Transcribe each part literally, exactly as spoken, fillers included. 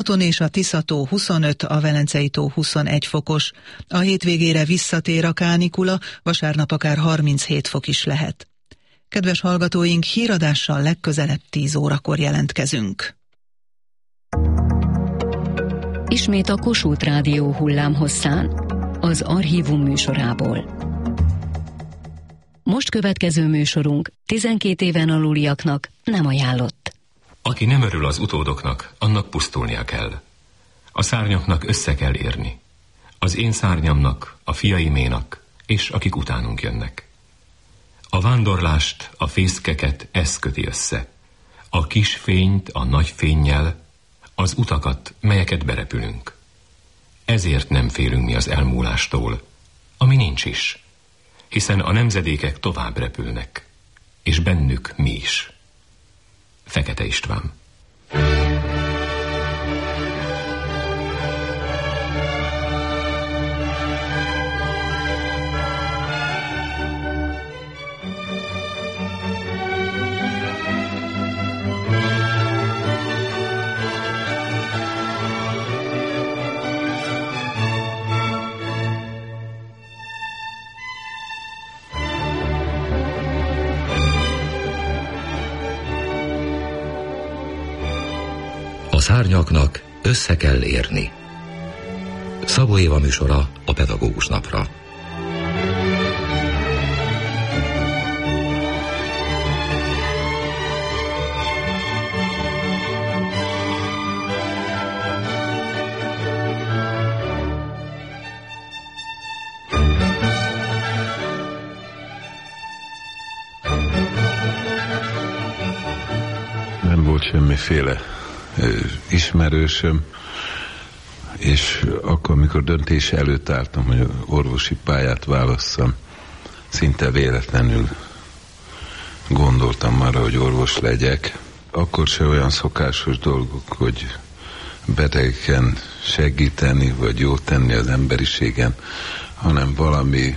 Balaton és a Tisza-tó huszonöt, a Velencei-tó huszonegy fokos. A hétvégére visszatér a kánikula, vasárnap akár harminchét fok is lehet. Kedves hallgatóink, híradással legközelebb tíz órakor jelentkezünk. Ismét a Kossuth Rádió hullámhosszán, az Archívum műsorából. Most következő műsorunk tizenkét éven aluliaknak nem ajánlott. Aki nem örül az utódoknak, annak pusztulnia kell. A szárnyaknak össze kell érni. Az én szárnyamnak, a fiaiménak, és akik utánunk jönnek. A vándorlást, a fészkeket ez köti össze. A kis fényt a nagy fénnyel, az utakat, melyeket berepülünk. Ezért nem félünk mi az elmúlástól, ami nincs is, hiszen a nemzedékek tovább repülnek, és bennük mi is. Fekete István. A szárnyaknak össze kell érni. Szabó Éva műsora a Pedagógus Napra. Nem volt semmiféle ismerősöm, és akkor, amikor döntés előtt álltam, hogy orvosi pályát válasszam, szinte véletlenül gondoltam arra, hogy orvos legyek. Akkor se olyan szokásos dolgok, hogy betegeken segíteni, vagy jót tenni az emberiségen, hanem valami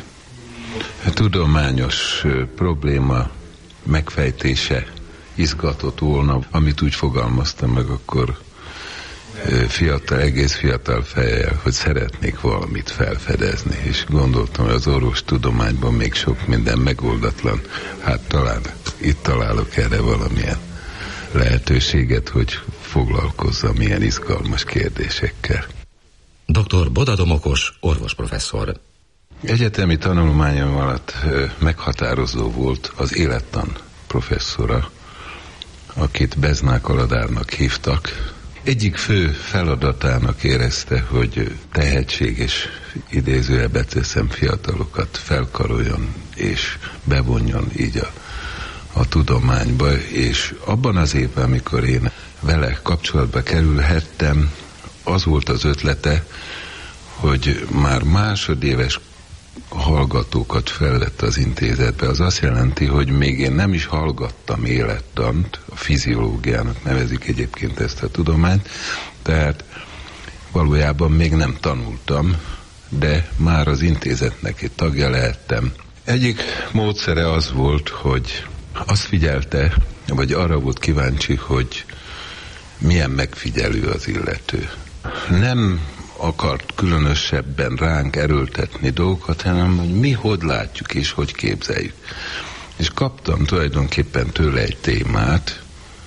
tudományos probléma megfejtése izgatott volna, amit úgy fogalmaztam meg akkor fiatal, egész fiatal fejjel, hogy szeretnék valamit felfedezni, és gondoltam, hogy az orvostudományban még sok minden megoldatlan. Hát talán itt találok erre valamilyen lehetőséget, hogy foglalkozzam ilyen izgalmas kérdésekkel. doktor Boda Domokos, orvosprofesszor. Egyetemi tanulmányom alatt meghatározó volt az élettan professzora, akit Beznák Aladárnak hívtak. Egyik fő feladatának érezte, hogy tehetséges, idézőjelbe teszem, fiatalokat felkaroljon és bevonjon így a, a tudományba, és abban az évben, amikor én vele kapcsolatba kerülhettem, az volt az ötlete, hogy már másodéves hallgatókat felvett az intézetbe. Az azt jelenti, hogy még én nem is hallgattam élettant, a fiziológiának nevezik egyébként ezt a tudományt, tehát valójában még nem tanultam, de már az intézetnek egy tagja lehettem. Egyik módszere az volt, hogy azt figyelte, vagy arra volt kíváncsi, hogy milyen megfigyelő az illető. Nem akart különösebben ránk erőltetni dolgokat, hanem hogy mi hogy látjuk és hogy képzeljük. És kaptam tulajdonképpen tőle egy témát,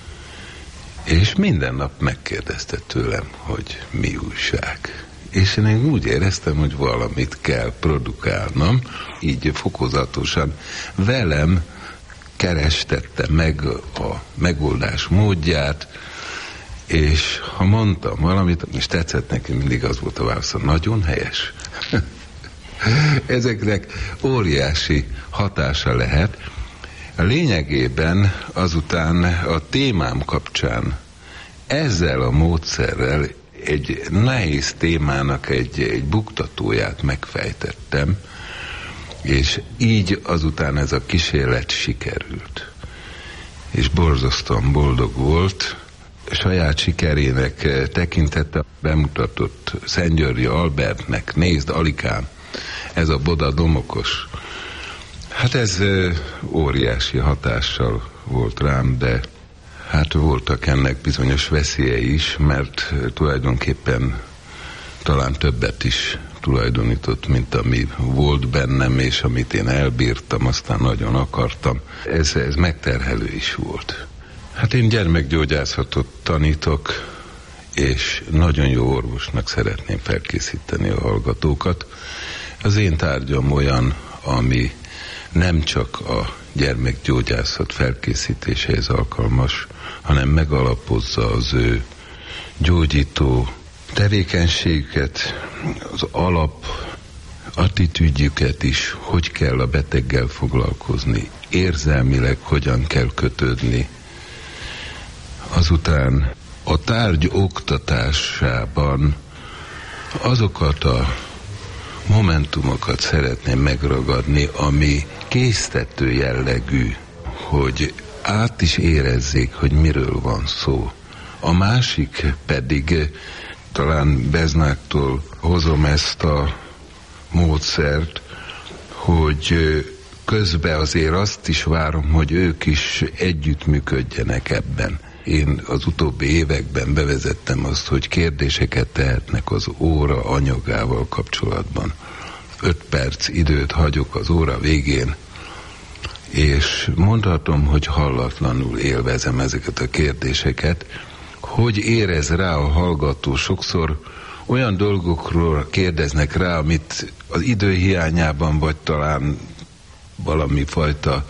és minden nap megkérdezte tőlem, hogy mi újság. És én úgy éreztem, hogy valamit kell produkálnom, így fokozatosan velem kerestette meg a megoldás módját, és ha mondtam valamit, és tetszett neki, mindig az volt a válasz, nagyon helyes. Ezeknek óriási hatása lehet. A lényegében azután a témám kapcsán ezzel a módszerrel egy nehéz témának egy, egy buktatóját megfejtettem, és így azután ez a kísérlet sikerült. És borzasztóan boldog volt, saját sikerének tekintette, bemutatott Szentgyörgyi Albertnek, nézd, Alikám, ez a Boda Domokos. Hát ez óriási hatással volt rám, de Hát voltak ennek bizonyos veszélyei is, mert tulajdonképpen talán többet is tulajdonított, mint ami volt bennem, és amit én elbírtam, aztán nagyon akartam. Ez, ez megterhelő is volt. Hát én gyermekgyógyászatot tanítok, és nagyon jó orvosnak szeretném felkészíteni a hallgatókat. Az én tárgyam olyan, ami nem csak a gyermekgyógyászat felkészítéséhez alkalmas, hanem megalapozza az ő gyógyító tevékenységüket, az alap attitűdjüket is, hogy kell a beteggel foglalkozni, érzelmileg hogyan kell kötődni. Azután a tárgy oktatásában azokat a momentumokat szeretném megragadni, ami késztető jellegű, hogy át is érezzék, hogy miről van szó. A másik pedig, talán Beznáktól hozom ezt a módszert, hogy közben azért azt is várom, hogy ők is együttműködjenek ebben. Én az utóbbi években bevezettem azt, hogy kérdéseket tehetnek az óra anyagával kapcsolatban. Öt perc időt hagyok az óra végén, és mondhatom, hogy hallatlanul élvezem ezeket a kérdéseket, hogy érez rá a hallgató. Sokszor olyan dolgokról kérdeznek rá, amit az idő hiányában, vagy talán valami fajta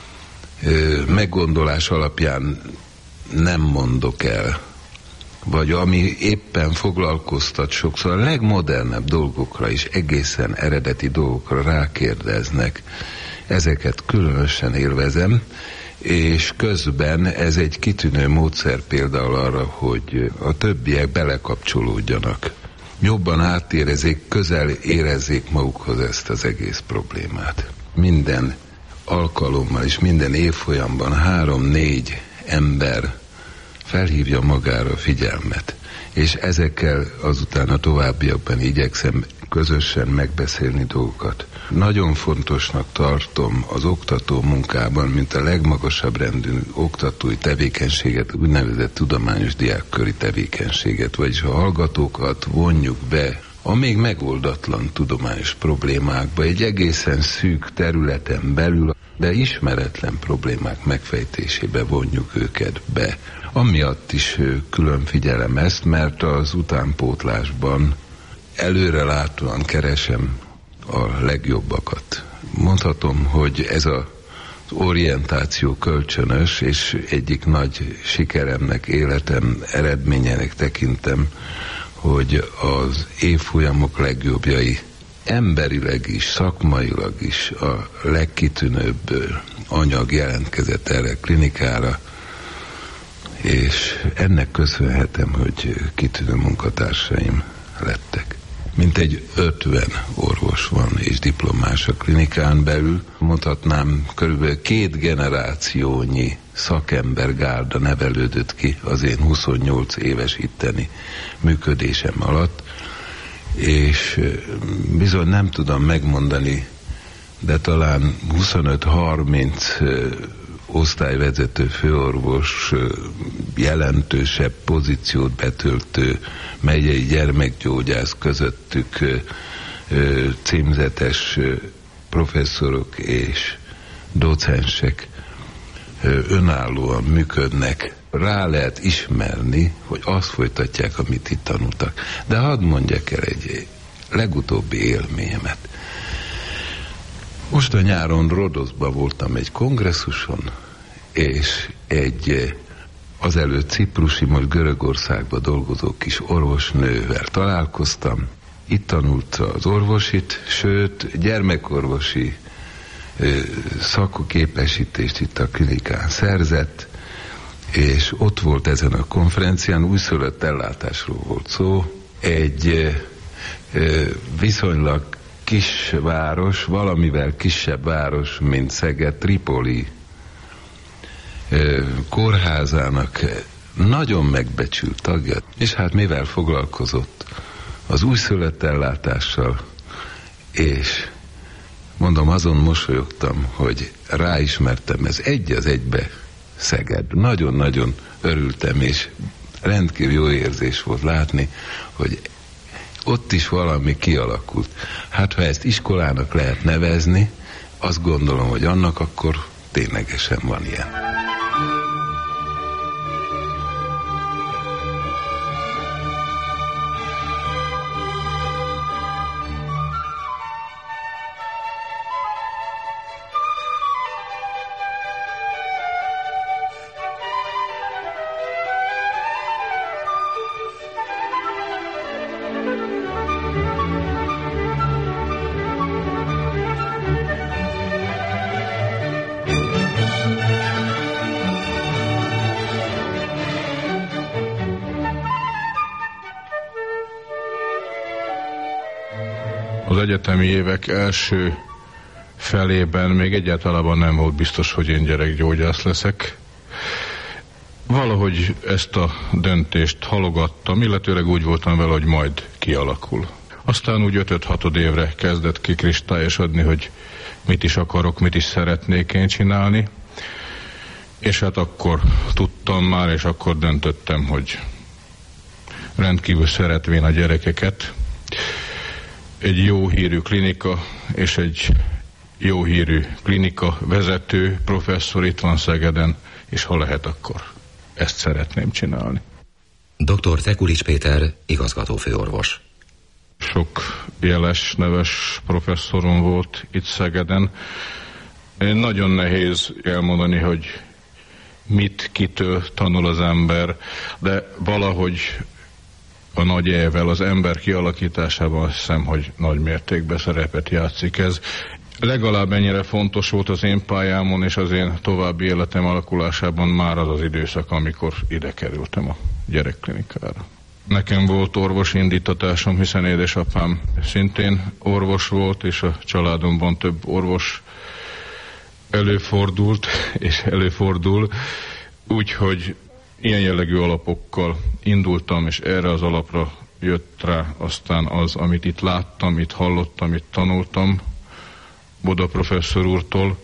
ö, meggondolás alapján nem mondok el, vagy ami éppen foglalkoztat, sokszor a legmodernebb dolgokra is, egészen eredeti dolgokra rákérdeznek. Ezeket különösen élvezem, és közben ez egy kitűnő módszer például arra, hogy a többiek belekapcsolódjanak. Jobban átérezzék, közel érezzék magukhoz ezt az egész problémát. Minden alkalommal és minden évfolyamban három-négy ember felhívja magára a figyelmet, és ezekkel azután a továbbiakban igyekszem közösen megbeszélni dolgokat. Nagyon fontosnak tartom az oktató munkában, mint a legmagasabb rendű oktatói tevékenységet, úgynevezett tudományos diákköri tevékenységet, vagyis a hallgatókat vonjuk be a még megoldatlan tudományos problémákba, egy egészen szűk területen belül, de ismeretlen problémák megfejtésébe vonjuk őket be. Amiatt is külön figyelem ezt, mert az utánpótlásban előrelátóan keresem a legjobbakat. Mondhatom, hogy ez az orientáció kölcsönös, és egyik nagy sikeremnek, életem eredményének tekintem, hogy az évfolyamok legjobbjai emberileg is, szakmailag is a legkitűnőbb anyag jelentkezett erre klinikára, és ennek köszönhetem, hogy kitűnő munkatársaim lettek. Mintegy ötven orvos van és diplomás a klinikán belül. Mondhatnám, körülbelül két generációnyi szakembergárda nevelődött ki az én huszonnyolc éves itteni működésem alatt, és bizony nem tudom megmondani, de talán huszonöt-harminc osztályvezető, főorvos, jelentősebb pozíciót betöltő megyei gyermekgyógyász, közöttük címzetes professzorok és docensek önállóan működnek. Rá lehet ismerni, hogy azt folytatják, amit itt tanultak. De hadd mondjak el egy legutóbbi élményemet. Most a nyáron Rodoszban voltam egy kongresszuson, és egy azelőtt ciprusi, most Görögországban dolgozó kis orvosnővel találkoztam. Itt tanult az orvosit, sőt, gyermekorvosi szakképesítést itt a klinikán szerzett, és ott volt ezen a konferencián, újszülött ellátásról volt szó, egy viszonylag kis város, valamivel kisebb város, mint Szeged, Tripoli kórházának nagyon megbecsült tagja, és hát mivel foglalkozott az újszülött ellátással, és mondom, azon mosolyogtam, hogy ráismertem, ez egy az egybe Szeged. Nagyon-nagyon örültem, és rendkívül jó érzés volt látni, hogy ott is valami kialakult. Hát ha ezt iskolának lehet nevezni, azt gondolom, hogy annak akkor ténylegesen van ilyen. Az egyetemi évek első felében még egyáltalán nem volt biztos, hogy én gyerekgyógyász leszek. Valahogy ezt a döntést halogattam, illetőleg úgy voltam vele, hogy majd kialakul. Aztán úgy ötöd-hatod évre kezdett kikristályosodni, hogy mit is akarok, mit is szeretnék én csinálni. És hát akkor tudtam már, és akkor döntöttem, hogy rendkívül szeretvén a gyerekeket, egy jó hírű klinika és egy jó hírű klinika vezető professzor itt van Szegeden, és ha lehet, akkor ezt szeretném csinálni. doktor Tekulics Péter, igazgatófőorvos. Sok jeles, neves professzorom volt itt Szegeden. Nagyon nehéz elmondani, hogy mit, kitől tanul az ember, de valahogy a nagy E-vel az ember kialakításában azt hiszem, hogy nagy mértékben szerepet játszik ez. Legalább ennyire fontos volt az én pályámon és az én további életem alakulásában már az az időszak, amikor ide kerültem a gyerekklinikára. Nekem volt orvosi indítatásom, hiszen édesapám szintén orvos volt, és a családomban több orvos előfordult, és előfordul, úgyhogy ilyen jellegű alapokkal indultam, és erre az alapra jött rá aztán az, amit itt láttam, itt hallottam, itt tanultam Boda professzor úrtól,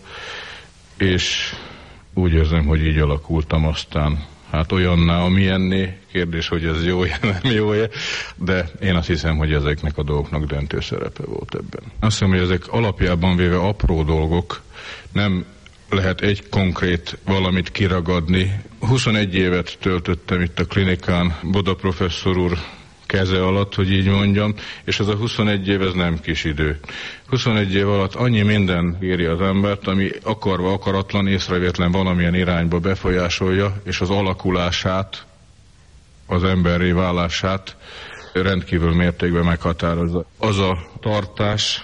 és úgy érzem, hogy így alakultam aztán. Hát olyanná, amilyenné, kérdés, hogy ez jó-e, nem jó-e, de én azt hiszem, hogy ezeknek a dolgoknak döntő szerepe volt ebben. Azt hiszem, hogy ezek alapjában véve apró dolgok, nem lehet egy konkrét valamit kiragadni. huszonegy évet töltöttem itt a klinikán Boda professzor úr keze alatt, hogy így mondjam, és ez a huszonegy év, ez nem kis idő. huszonegy év alatt annyi minden éri az embert, ami akarva, akaratlan, észrevétlen valamilyen irányba befolyásolja, és az alakulását, az emberré válását rendkívül mértékben meghatározza. Az a tartás,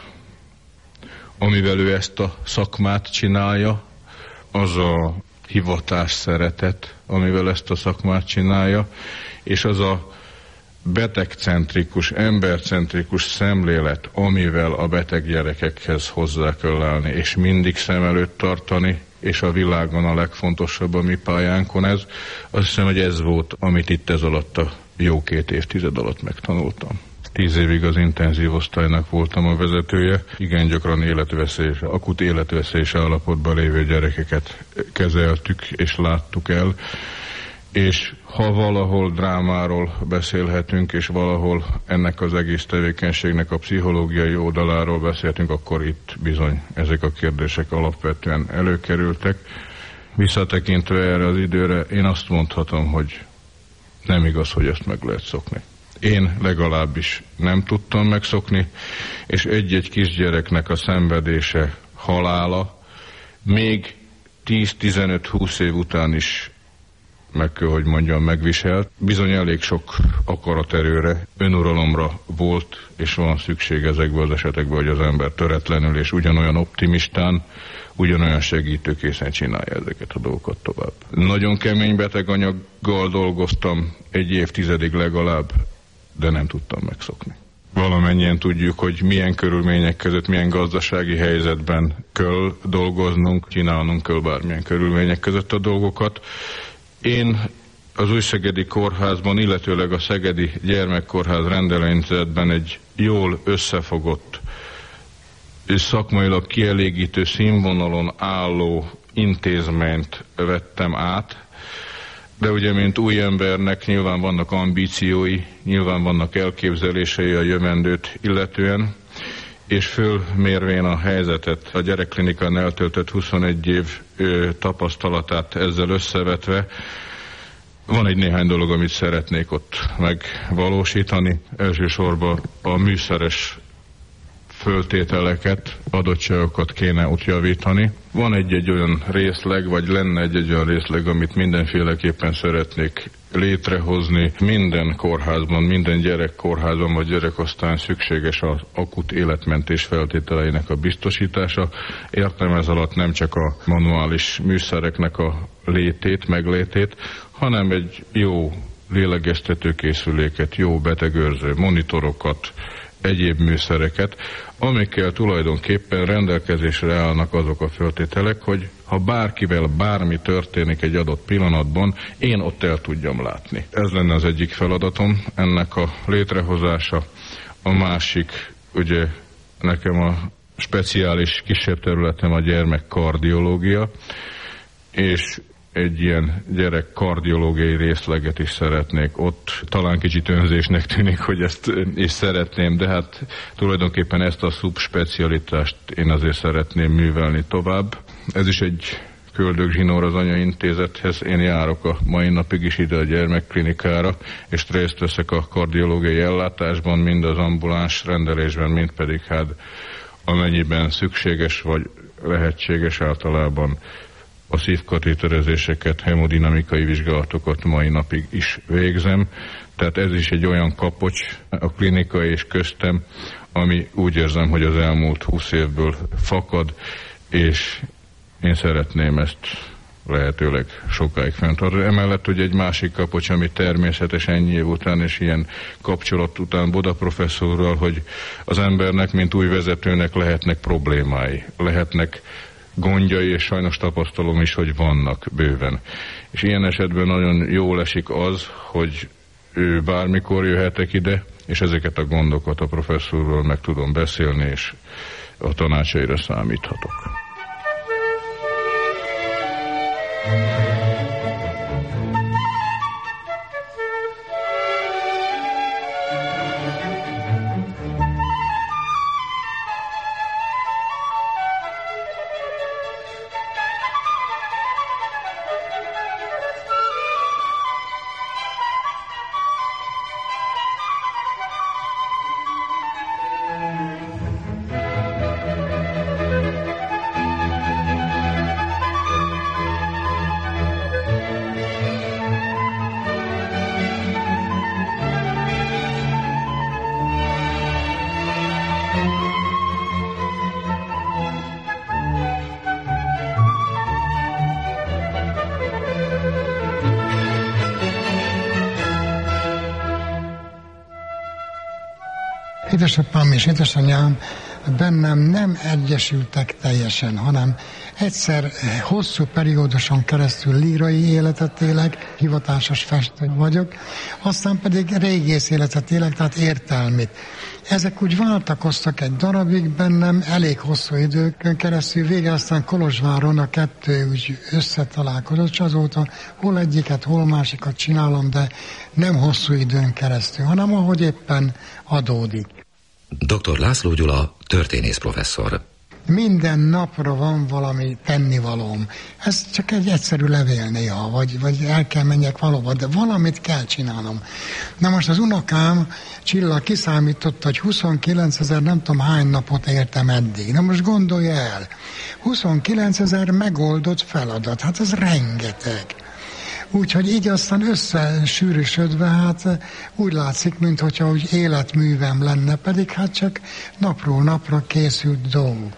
amivel ő ezt a szakmát csinálja, az a hivatás szeretet, amivel ezt a szakmát csinálja, és az a betegcentrikus, embercentrikus szemlélet, amivel a beteg gyerekekhez hozzá kell állni, és mindig szem előtt tartani, és a világon a legfontosabb a mi pályánkon ez. Azt hiszem, hogy ez volt, amit itt ez alatt a jó két évtized alatt megtanultam. Tíz évig az intenzív osztálynak voltam a vezetője. Igen gyakran életveszélyes, akut életveszélyes állapotban lévő gyerekeket kezeltük és láttuk el. És ha valahol drámáról beszélhetünk, és valahol ennek az egész tevékenységnek a pszichológiai oldaláról beszélhetünk, akkor itt bizony ezek a kérdések alapvetően előkerültek. Visszatekintve erre az időre, én azt mondhatom, hogy nem igaz, hogy ezt meg lehet szokni. Én legalábbis nem tudtam megszokni, és egy-egy kisgyereknek a szenvedése, halála még tíz-tizenöt-húsz év után is meg kell, hogy mondjam, megviselt. Bizony elég sok akaraterőre, önuralomra volt, és van szükség ezekben az esetekben, hogy az ember töretlenül és ugyanolyan optimistán, ugyanolyan segítőkészen csinálja ezeket a dolgokat tovább. Nagyon kemény beteganyaggal dolgoztam, egy évtizedig legalább, de nem tudtam megszokni. Valamennyien tudjuk, hogy milyen körülmények között, milyen gazdasági helyzetben kell dolgoznunk, csinálnunk kell bármilyen körülmények között a dolgokat. Én az Újszegedi Kórházban, illetőleg a Szegedi Gyermekkórház rendelőintézetben egy jól összefogott, szakmailag kielégítő színvonalon álló intézményt vettem át. De ugye, mint új embernek nyilván vannak ambíciói, nyilván vannak elképzelései a jövendőt illetően, és fölmérvén a helyzetet, a gyerekklinikán eltöltött huszonegy év ö, tapasztalatát ezzel összevetve, van egy néhány dolog, amit szeretnék ott megvalósítani. Elsősorban a műszeres föltételeket, adottságokat kéne ott javítani. Van egy-egy olyan részleg, vagy lenne egy-egy olyan részleg, amit mindenféleképpen szeretnék létrehozni. Minden kórházban, minden gyerekkórházban vagy gyerekosztályon szükséges az akut életmentés feltételeinek a biztosítása. Értem ez alatt nem csak a manuális műszereknek a létét, meglétét, hanem egy jó lélegeztetőkészüléket, jó betegőrző monitorokat, egyéb műszereket, amikkel tulajdonképpen rendelkezésre állnak azok a feltételek, hogy ha bárkivel bármi történik egy adott pillanatban, én ott el tudjam látni. Ez lenne az egyik feladatom, ennek a létrehozása. A másik, ugye nekem a speciális kisebb területem a gyermekkardiológia, és egy ilyen gyerek kardiológiai részleget is szeretnék ott. Talán kicsit önzésnek tűnik, hogy ezt is szeretném, de hát tulajdonképpen ezt a szubspecialitást én azért szeretném művelni tovább. Ez is egy köldögzsinór az anyaintézethez. Én járok a mai napig is ide a gyermekklinikára, és részt veszek a kardiológiai ellátásban, mind az ambuláns rendelésben, mind pedig hát amennyiben szükséges vagy lehetséges általában a szívkatéterezéseket, hemodinamikai vizsgálatokat mai napig is végzem. Tehát ez is egy olyan kapocs a klinika és köztem, ami úgy érzem, hogy az elmúlt húsz évből fakad, és én szeretném ezt lehetőleg sokáig fenntartani. Emellett, hogy egy másik kapocs, ami természetes ennyi év után, és ilyen kapcsolat után Boda professzorral, hogy az embernek, mint új vezetőnek lehetnek problémái, lehetnek gondjai, és sajnos tapasztalom is, hogy vannak bőven. És ilyen esetben nagyon jól esik az, hogy ő bármikor jöhetek ide, és ezeket a gondokat a professzorról meg tudom beszélni, és a tanácsaira számíthatok. Édesapám és édesanyám bennem nem egyesültek teljesen, hanem egyszer hosszú perióduson keresztül lírai életet élek, hivatásos festő vagyok, aztán pedig régész életet élek, tehát értelmit. Ezek úgy váltakoztak egy darabig bennem, elég hosszú időkön keresztül, végül aztán Kolozsváron a kettő úgy összetalálkozott, és azóta hol egyiket, hol másikat csinálom, de nem hosszú időn keresztül, hanem ahogy éppen adódik. doktor László Gyula, történész professzor. Minden napra van valami tennivalóm. Ez csak egy egyszerű levél néha, vagy, vagy el kell menjek valahova, de valamit kell csinálnom. Na most az unokám Csilla kiszámította, hogy huszonkilencezer nem tudom hány napot értem eddig. Na most gondolja el, huszonkilencezer megoldott feladat, hát ez rengeteg. Úgyhogy így aztán összesűrűsödve, hát úgy látszik, mintha úgy életművem lenne, pedig hát csak napról napra készült dolgok.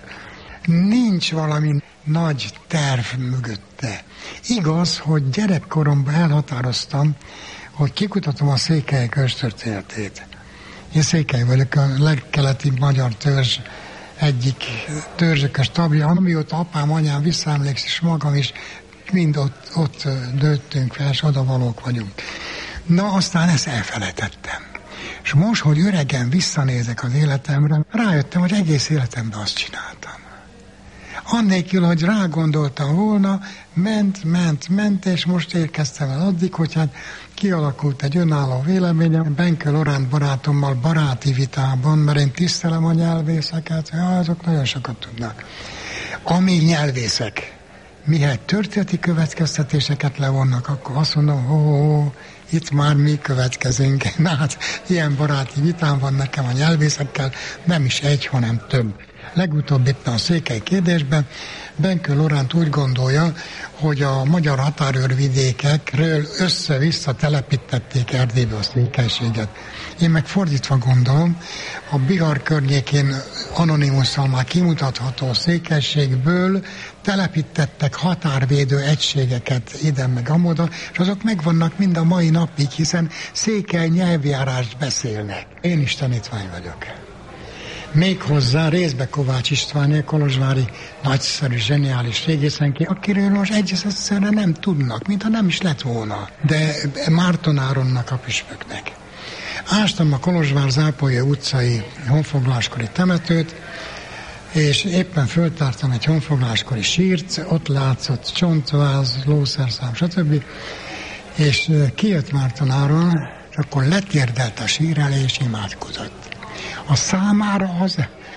Nincs valami nagy terv mögötte. Igaz, hogy gyerekkoromban elhatároztam, hogy kikutatom a székely köztörténetét. Én székely vagyok, a legkeletibb magyar törzs egyik törzsökös tagja, amióta apám, anyám visszaemlékszik, és magam is mind ott, ott dőttünk fel, és odavalók vagyunk. Na, aztán ezt elfelejtettem. És most, hogy öregen visszanézek az életemre, rájöttem, hogy egész életemben azt csináltam. Annélkül, hogy rágondoltam volna, ment, ment, ment, és most érkeztem el addig, hogy hát kialakult egy önálló véleményem. Benke Loránd barátommal baráti vitában, mert én tisztelem a nyelvészeket, ja, azok nagyon sokat tudnak. Ami nyelvészek, mihelyt történeti következtetéseket levonnak, akkor azt mondom, ho, itt már mi következünk. Na hát, ilyen baráti vitám van nekem a nyelvészekkel, nem is egy, hanem több. Legutóbb itt a székely kérdésben Benke Loránd úgy gondolja, hogy a magyar határőrvidékekről össze-vissza telepítették Erdélybe a székelységet. Én meg fordítva gondolom, a Bihar környékén anonimusszal már kimutatható székelységből telepítettek határvédő egységeket ide meg amoda, és azok megvannak mind a mai napig, hiszen székely nyelvjárást beszélnek. Én is tanítvány vagyok. Méghozzá részbe Kovács István, kolozsvári nagyszerű, zseniális régészenki, akiről most egyszerre nem tudnak, mintha nem is lett volna. De Márton Áronnak, a püspöknek. Ástam a Kolozsvár-Zápolya utcai honfoglaláskori temetőt, és éppen föltártam egy honfoglaláskori sírt, ott látszott csontváz, lószerszám, stb. És kijött Márton Áron, és akkor letérdelt a sír elé, és imádkozott. A számára az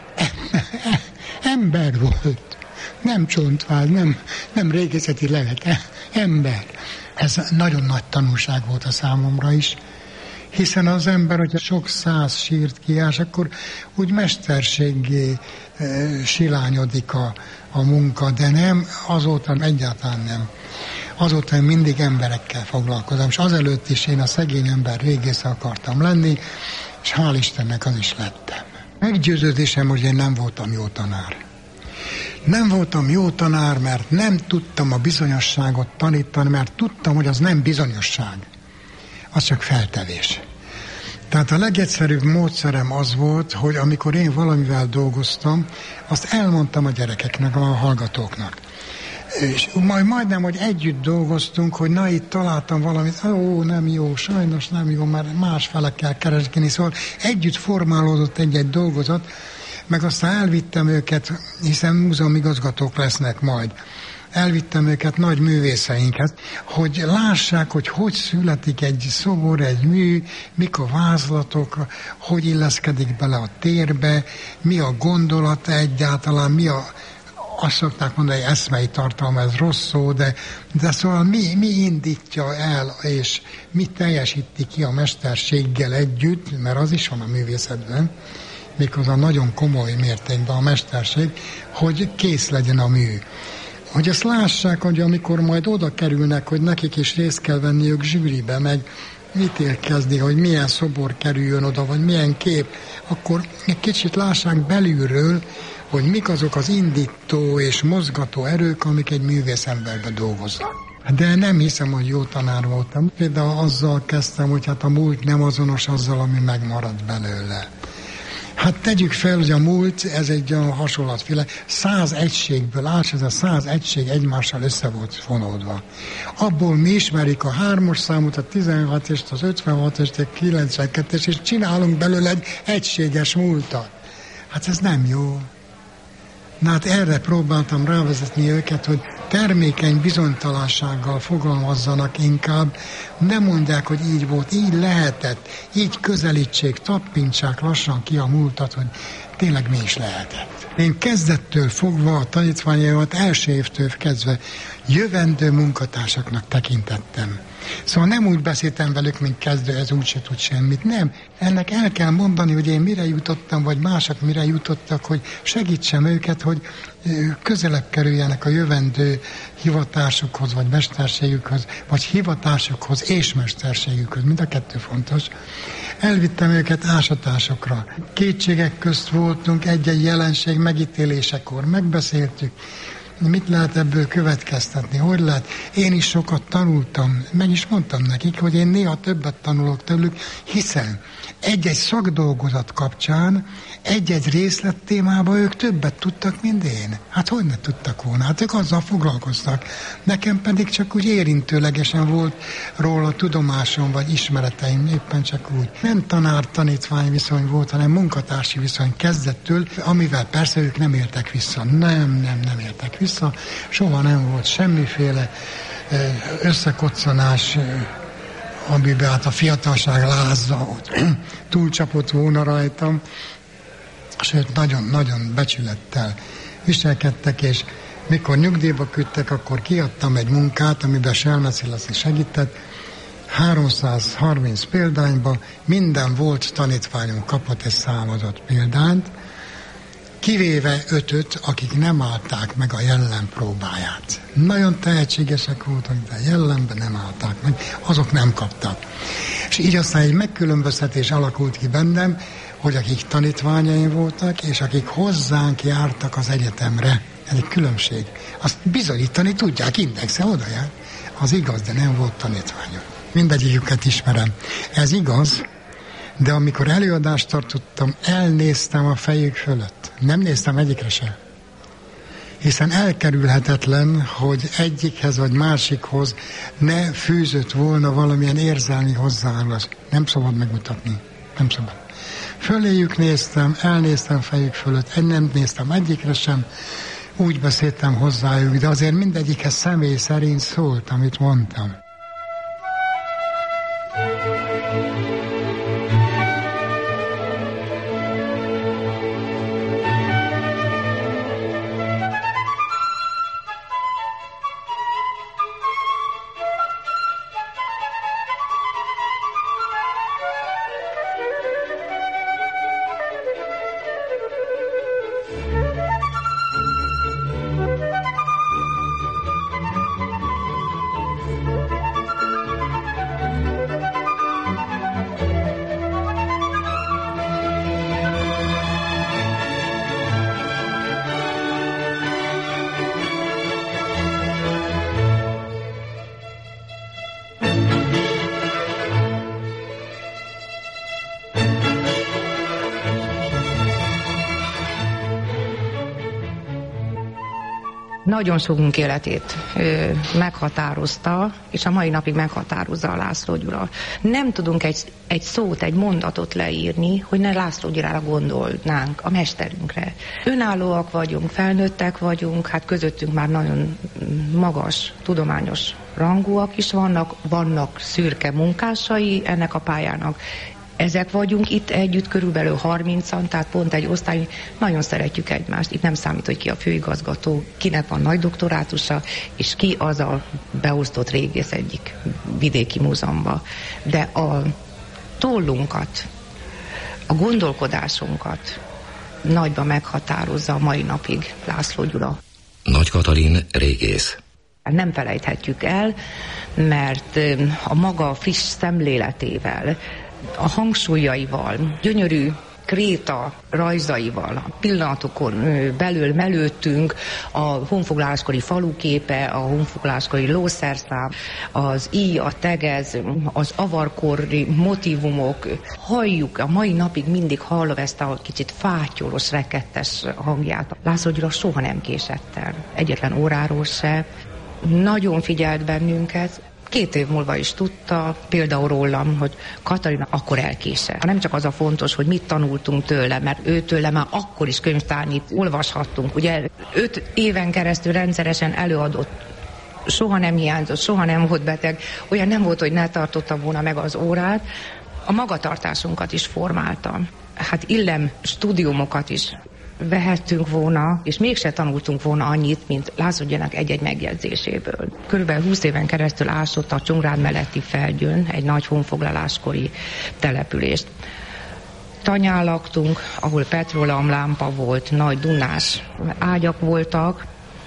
ember volt, nem csontváz, nem, nem régészeti lelet, ember. Ez nagyon nagy tanulság volt a számomra is, hiszen az ember, hogyha sok száz sírt kiás, akkor úgy mesterséggé e, silányodik a, a munka, de nem, azóta egyáltalán nem. Azóta én mindig emberekkel foglalkozom, és azelőtt is én a szegény ember régésze akartam lenni, és hál' Istennek az is lettem. Meggyőződésem, hogy én nem voltam jó tanár. Nem voltam jó tanár, mert nem tudtam a bizonyosságot tanítani, mert tudtam, hogy az nem bizonyosság. Az csak feltevés. Tehát a legegyszerűbb módszerem az volt, hogy amikor én valamivel dolgoztam, azt elmondtam a gyerekeknek, a hallgatóknak. És majd majdnem, hogy együtt dolgoztunk, hogy na, itt találtam valamit, ó, nem jó, sajnos nem jó, mert másfele kell keresgélni, szóval együtt formálódott egy-egy dolgozat, meg aztán elvittem őket, hiszen múzeumigazgatók lesznek majd. Elvittem őket nagy művészeinkhez, hogy lássák, hogy hogy születik egy szobor, egy mű, mik a vázlatok, hogy illeszkedik bele a térbe, mi a gondolata egyáltalán, mi a azt szokták mondani, hogy eszmei tartalma, ez rossz szó, de, de szóval mi, mi indítja el, és mi teljesíti ki a mesterséggel együtt, mert az is van a művészetben, méghozzá nagyon komoly mértékben a mesterség, hogy kész legyen a mű. Hogy ezt lássák, hogy amikor majd oda kerülnek, hogy nekik is részt kell venniük zsűribe, meg ítélkezni, hogy milyen szobor kerüljön oda, vagy milyen kép, akkor egy kicsit lássák belülről, hogy mik azok az indító és mozgató erők, amik egy művészemberben dolgoznak. De nem hiszem, hogy jó tanár voltam. Például azzal kezdtem, hogy hát a múlt nem azonos azzal, ami megmaradt belőle. Hát tegyük fel, hogy a múlt, ez egy olyan hasonlatféle, száz egységből áll, ez a száz egység egymással össze volt fonódva. Abból mi ismerik a hármas számot, a tizenhat-est, az ötvenhat-est, a kilencvenkettest, és csinálunk belőle egy egységes múltat. Hát ez nem jó. Na hát erre próbáltam rávezetni őket, hogy termékeny bizonytalansággal fogalmazzanak inkább, nem mondják, hogy így volt, így lehetett, így közelítsék, tappintsák lassan ki a múltat, hogy tényleg mi is lehetett. Én kezdettől fogva a tanítványaimat első évtől kezdve jövendő munkatársaknak tekintettem. Szóval nem úgy beszéltem velük, mint kezdő, ez úgyse tud semmit. Nem. Ennek el kell mondani, hogy én mire jutottam, vagy mások mire jutottak, hogy segítsem őket, hogy közelebb kerüljenek a jövendő hivatásukhoz, vagy mesterségükhöz, vagy hivatásukhoz és mesterségükhöz. Mind a kettő fontos. Elvittem őket ásatásokra. Kétségek közt voltunk egy-egy jelenség megítélésekor. Megbeszéltük. mit lehet ebből következtetni, hogy lehet. Én is sokat tanultam, meg is mondtam nekik, hogy én néha többet tanulok tőlük, hiszen egy-egy szakdolgozat kapcsán, egy-egy részlettémában ők többet tudtak, mint én. Hát hogy ne tudtak volna? Hát ők azzal foglalkoztak. Nekem pedig csak úgy érintőlegesen volt róla tudomásom, vagy ismereteim, éppen csak úgy. Nem tanár-tanítvány viszony volt, hanem munkatársi viszony kezdettől, amivel persze ők nem éltek vissza. Nem, nem, nem éltek vissza. Soha nem volt semmiféle összekoccanás, amiben hát a fiatalság lázza ott túlcsapott volna rajtam. Sőt, nagyon-nagyon becsülettel viselkedtek, és mikor nyugdíjba küldtek, akkor kiadtam egy munkát, amiben Selmeci Laci segített, háromszázharminc példányba, minden volt tanítványunk kapott egy számozott példányt, kivéve ötöt, akik nem állták meg a jellem próbáját. Nagyon tehetségesek voltak, de a jellemben nem állták meg, azok nem kaptak. És így aztán egy megkülönböztetés alakult ki bennem, hogy akik tanítványaim voltak, és akik hozzánk jártak az egyetemre. Ez egy különbség. Azt bizonyítani tudják, indexe oda jár. Az igaz, de nem volt tanítványom. Mindegyiküket ismerem. Ez igaz, de amikor előadást tartottam, elnéztem a fejük fölött. Nem néztem egyikre se. Hiszen elkerülhetetlen, hogy egyikhez vagy másikhoz ne fűzött volna valamilyen érzelmi hozzáállás. Nem szabad megmutatni. Nem szabad. Föléjük néztem, elnéztem fejük fölött, egy nem néztem egyikre sem, úgy beszéltem hozzájuk, de azért mindegyikhez személy szerint szólt, amit mondtam. Nagyon sokunk életét ö, meghatározta, és a mai napig meghatározza a László Gyula. Nem tudunk egy, egy szót, egy mondatot leírni, hogy ne László Gyulára gondolnánk, a mesterünkre. Önállóak vagyunk, felnőttek vagyunk, hát közöttünk már nagyon magas, tudományos rangúak is vannak, vannak szürke munkásai ennek a pályának. Ezek vagyunk itt együtt, körülbelül harmincan, tehát pont egy osztály, nagyon szeretjük egymást. Itt nem számít, hogy ki a főigazgató, kinek van nagy doktorátusa, és ki az a beosztott régész egyik vidéki múzeumban. De a tollunkat, a gondolkodásunkat nagyban meghatározza a mai napig László Gyula. Nagy Katalin régész. Nem felejthetjük el, mert a maga friss szemléletével, a hangsúlyaival, gyönyörű kréta rajzaival, a pillanatokon belül melőttünk a honfoglaláskori faluképe, a honfoglaláskori lószerszám, az íj, a tegez, az avarkori motívumok. Halljuk, a mai napig mindig hallom ezt a kicsit fátyolos, rekettes hangját. László Gyula soha nem késett el, egyetlen óráról se. Nagyon figyelt bennünket. Két év múlva is tudta, például rólam, hogy Katalina akkor elkésett. Nem csak az a fontos, hogy mit tanultunk tőle, mert őtőle már akkor is könyvtárnyit olvashattunk. Ugye öt éven keresztül rendszeresen előadott, soha nem hiányzott, soha nem volt beteg, olyan nem volt, hogy ne tartotta volna meg az órát. A magatartásunkat is formálta. Hát illem stúdiumokat is vehettünk volna, és mégse tanultunk volna annyit, mint László Gyulának egy-egy megjegyzéséből. Körülbelül húsz éven keresztül ásott a Csongrád melletti Felgyőn egy nagy honfoglaláskori települést. Tanyán laktunk, ahol petróleumlámpa volt, nagy dunás ágyak voltak,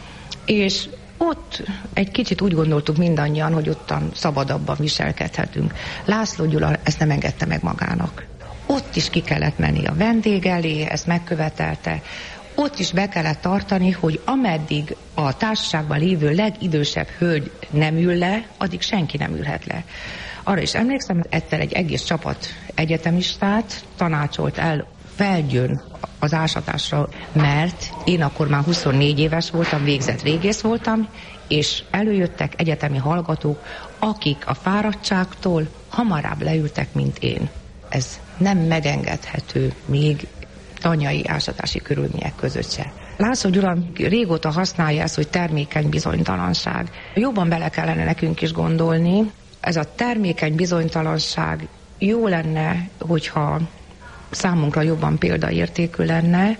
és ott egy kicsit úgy gondoltuk mindannyian, hogy ottan szabadabban viselkedhetünk. László Gyula ezt nem engedte meg magának. Ott is ki kellett menni a vendég elé, ezt megkövetelte. ott is be kellett tartani, hogy ameddig a társaságban lévő legidősebb hölgy nem ül le, addig senki nem ülhet le. Arra is emlékszem, hogy egyszer egy egész csapat egyetemistát tanácsolt el felgyőn az ásatásra, mert én akkor már huszonnégy éves voltam, végzett régész voltam, és előjöttek egyetemi hallgatók, akik a fáradtságtól hamarabb leültek, mint én. Ez nem megengedhető még tanyai ásatási körülmények között se. László Gyula régóta használja ezt, hogy termékeny bizonytalanság. Jobban bele kellene nekünk is gondolni. Ez a termékeny bizonytalanság jó lenne, hogyha számunkra jobban példaértékű lenne.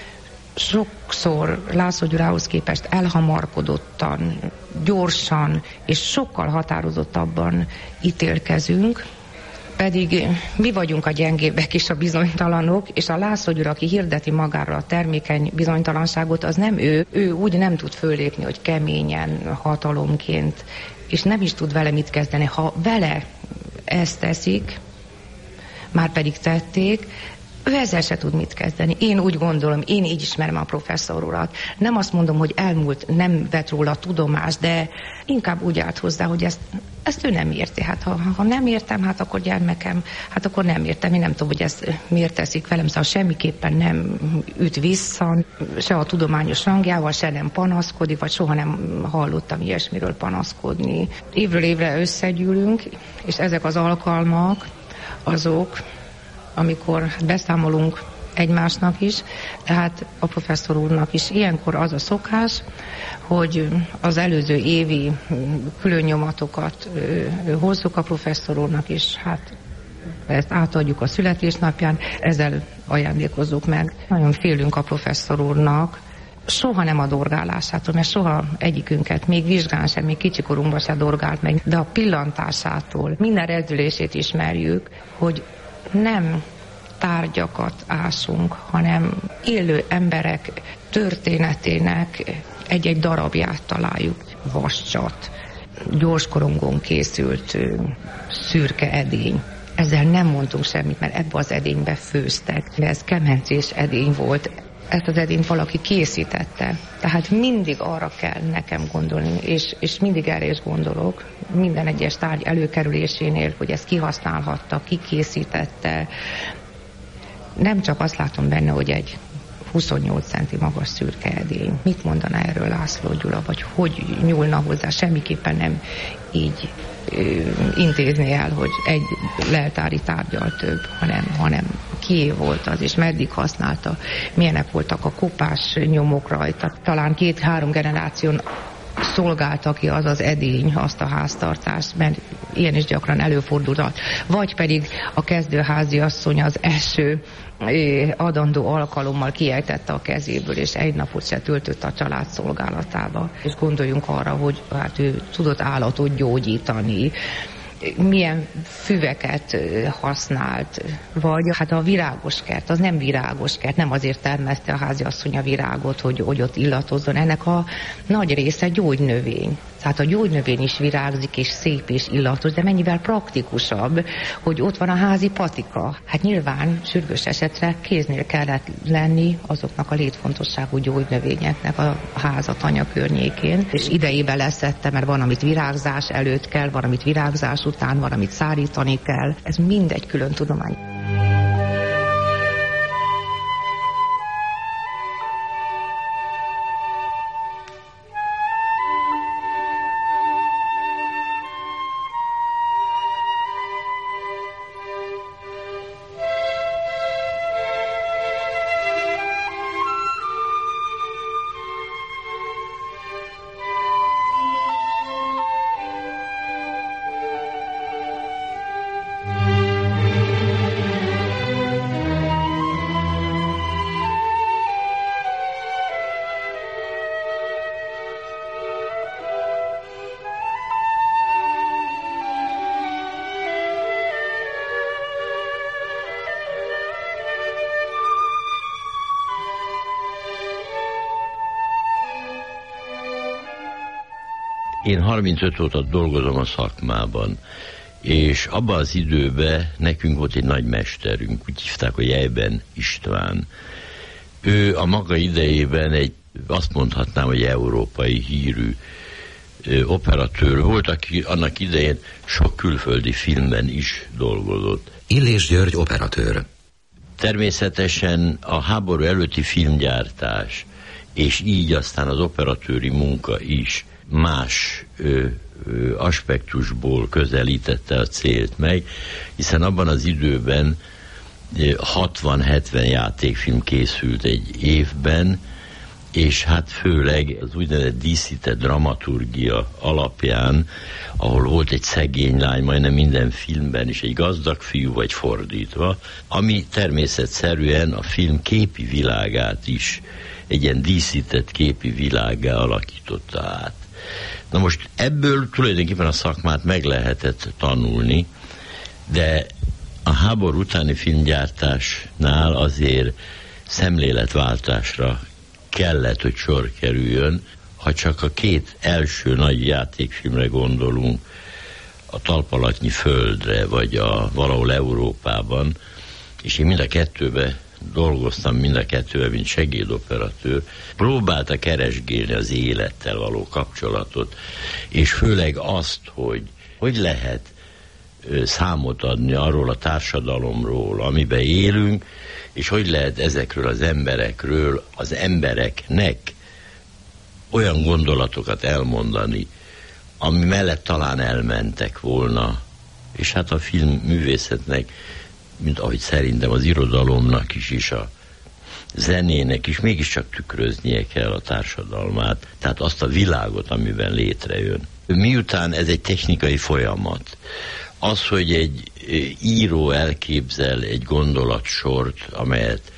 Sokszor László Gyulához képest elhamarkodottan, gyorsan és sokkal határozottabban ítélkezünk, pedig mi vagyunk a gyengébbek és a bizonytalanok, és a László Gyula, aki hirdeti magáról a termékeny bizonytalanságot, az nem ő. Ő úgy nem tud föllépni, hogy keményen, hatalomként, és nem is tud vele mit kezdeni. Ha vele ezt teszik, már pedig tették, ő ezzel se tud mit kezdeni. Én úgy gondolom, én így ismerem a professzor urat. Nem azt mondom, hogy elmúlt, nem vett róla tudomást, de inkább úgy állt hozzá, hogy ezt, ezt ő nem érti. Hát ha, ha nem értem, hát akkor gyermekem, hát akkor nem értem. Én nem tudom, hogy ezt miért teszik velem, szóval semmiképpen nem üt vissza, se a tudományos rangjával, se nem panaszkodik, vagy soha nem hallottam ilyesmiről panaszkodni. Évről évre összegyűlünk, és ezek az alkalmak azok, amikor beszámolunk egymásnak is, tehát a professzor úrnak is ilyenkor az a szokás, hogy az előző évi különnyomatokat hozzuk a professzor úrnak is, hát ezt átadjuk a születésnapján, ezzel ajándékozzuk meg. Nagyon félünk a professzor úrnak, soha nem a dorgálásától, mert soha egyikünket, még vizsgán sem, még kicsikorunkban se dorgált meg, de a pillantásától, minden rezdülését ismerjük, hogy nem tárgyakat ásunk, hanem élő emberek történetének egy-egy darabját találjuk. Vascsat, gyorskorongon készült szürke edény. Ezzel nem mondtunk semmit, mert ebbe az edénybe főztek. Ez kemencés edény volt. Ezt az edényt valaki készítette. Tehát mindig arra kell nekem gondolni, és, és mindig erre is gondolok, minden egyes tárgy előkerülésénél, hogy ezt kihasználhatta, ki készítette. Nem csak azt látom benne, hogy egy huszonnyolc centi magas szürke edény. Mit mondaná erről László Gyula, vagy hogy nyúlna hozzá? Semmiképpen nem így ö, intézni el, hogy egy leltári tárgyal több, hanem, hanem kié volt az, és meddig használta, milyenek voltak a kopás nyomok rajta. Talán két-három generáción szolgálta ki az az edény, azt a háztartást, mert ilyen is gyakran előfordulhat. Vagy pedig a kezdőházi asszony az első adandó alkalommal kiejtette a kezéből, és egy napot se töltött a család szolgálatába. És gondoljunk arra, hogy hát ő tudott állatot gyógyítani, milyen füveket használt, vagy hát a virágos kert, az nem virágos kert, nem azért termeszte a háziasszony a virágot, hogy, hogy ott illatozzon, ennek a nagy része gyógynövény. Tehát a gyógynövény is virágzik, és szép és illatos, de mennyivel praktikusabb, hogy ott van a házi patika. Hát nyilván sürgős esetre kéznél kellett lenni azoknak a létfontosságú gyógynövényeknek a házatanya környékén, és idejében leszette, mert van, amit virágzás előtt kell, van, amit virágzás után, van, amit szárítani kell. Ez mindegy külön tudomány. Én harmincöt óta dolgozom a szakmában, és abban az időben nekünk volt egy nagy mesterünk, úgy hívták, a Jejben István. Ő a maga idejében egy, azt mondhatnám, hogy európai hírű ö, operatőr volt, aki annak idején sok külföldi filmben is dolgozott. Illés György operatőr. Természetesen a háború előtti filmgyártás, és így aztán az operatőri munka is más ö, ö, aspektusból közelítette a célt meg, hiszen abban az időben hatvan-hetven játékfilm készült egy évben, és hát főleg az úgynevezett díszített dramaturgia alapján, ahol volt egy szegény lány majdnem minden filmben, és egy gazdag fiú, vagy fordítva, ami természetszerűen a film képi világát is egy ilyen díszített képi világgá alakította át. Na most ebből tulajdonképpen a szakmát meg lehetett tanulni, de a háború utáni filmgyártásnál azért szemléletváltásra kellett, hogy sor kerüljön. Ha csak a két első nagy játékfilmre gondolunk, a Talpalatnyi földre, vagy a valahol Európában, és én mind a kettőben dolgoztam, mind a kettőben, mint segédoperatőr, próbálta keresgélni az élettel való kapcsolatot, és főleg azt, hogy hogy lehet számot adni arról a társadalomról, amiben élünk, és hogy lehet ezekről az emberekről, az embereknek olyan gondolatokat elmondani, ami mellett talán elmentek volna. És hát a filmművészetnek, mint ahogy szerintem az irodalomnak is, és a zenének is mégiscsak tükröznie kell a társadalmát, tehát azt a világot, amiben létrejön. Miután ez egy technikai folyamat, az, hogy egy író elképzel egy gondolatsort, amelyet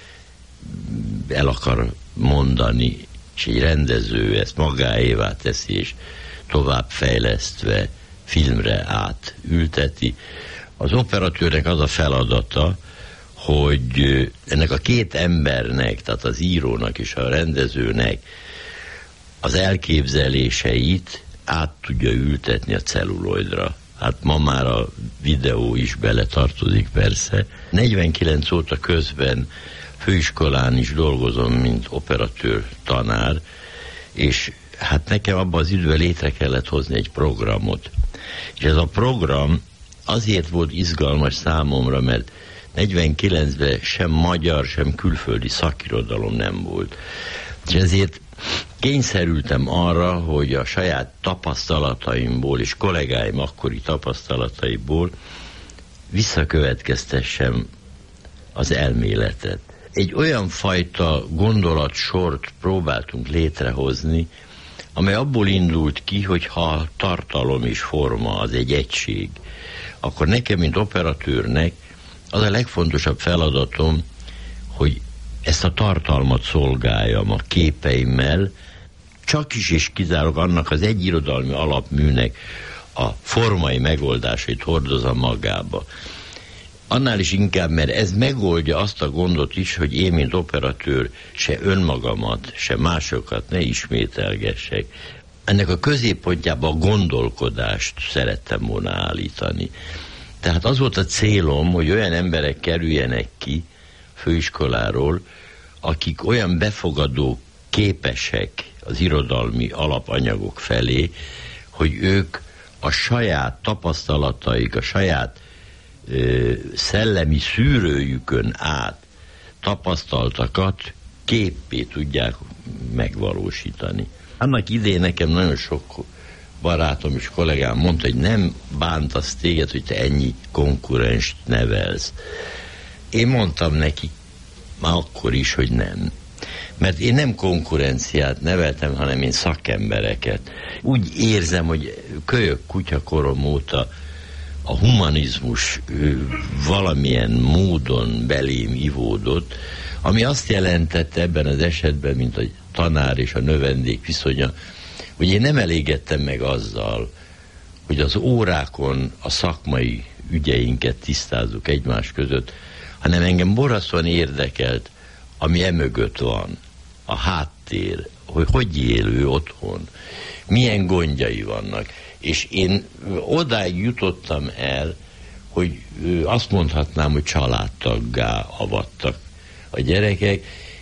el akar mondani, és egy rendező ezt magáévá teszi, és továbbfejlesztve filmre átülteti. Az operatőrnek az a feladata, hogy ennek a két embernek, tehát az írónak és a rendezőnek az elképzeléseit át tudja ültetni a celluloidra. Hát ma már a videó is beletartozik persze. negyvenkilenc óta közben főiskolán is dolgozom, mint operatőr tanár, és hát nekem abban az időben létre kellett hozni egy programot. És ez a program azért volt izgalmas számomra, mert negyvenkilencben sem magyar, sem külföldi szakirodalom nem volt. És ezért kényszerültem arra, hogy a saját tapasztalataimból és kollégáim akkori tapasztalataiból visszakövetkeztessem az elméletet. Egy olyan fajta gondolatsort próbáltunk létrehozni, amely abból indult ki, hogy ha tartalom és forma az egy egység, akkor nekem, mint operatőrnek az a legfontosabb feladatom, hogy ezt a tartalmat szolgáljam a képeimmel, csak is és kizárólag annak az egy irodalmi alapműnek a formai megoldásait hordozza magába. Annál is inkább, mert ez megoldja azt a gondot is, hogy én, mint operatőr, se önmagamat, se másokat ne ismételgessek. Ennek a középpontjába a gondolkodást szerettem volna állítani. Tehát az volt a célom, hogy olyan emberek kerüljenek ki főiskoláról, akik olyan befogadó képesek az irodalmi alapanyagok felé, hogy ők a saját tapasztalataik, a saját ö, szellemi szűrőjükön át tapasztaltakat képpé tudják megvalósítani. Annak idején nekem nagyon sok barátom és kollégám mondta, hogy nem bántasz téged, hogy te ennyi konkurenst nevelsz. Én mondtam neki már akkor is, hogy nem. Mert én nem konkurenciát neveltem, hanem én szakembereket. Úgy érzem, hogy kölyök kutyakorom óta a humanizmus valamilyen módon belém ivódott, ami azt jelentette ebben az esetben, mint a tanár és a növendék viszonya, hogy én nem elégedtem meg azzal, hogy az órákon a szakmai ügyeinket tisztázzuk egymás között, hanem engem borzasztóan érdekelt, ami emögött van, a háttér, hogy hogy él ő otthon, milyen gondjai vannak. És én odáig jutottam el, hogy azt mondhatnám, hogy családtaggá avattak a gyerekek,